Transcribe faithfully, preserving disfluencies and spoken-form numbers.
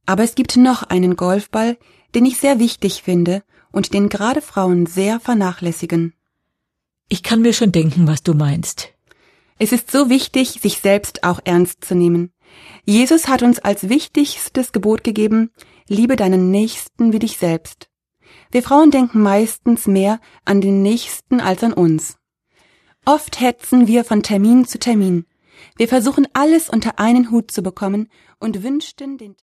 Aber es gibt noch einen Golfball, den ich sehr wichtig finde und den gerade Frauen sehr vernachlässigen. Ich kann mir schon denken, was du meinst. Es ist so wichtig, sich selbst auch ernst zu nehmen. Jesus hat uns als wichtigstes Gebot gegeben, liebe deinen Nächsten wie dich selbst. Wir Frauen denken meistens mehr an den Nächsten als an uns. Oft hetzen wir von Termin zu Termin. Wir versuchen alles unter einen Hut zu bekommen und wünschten den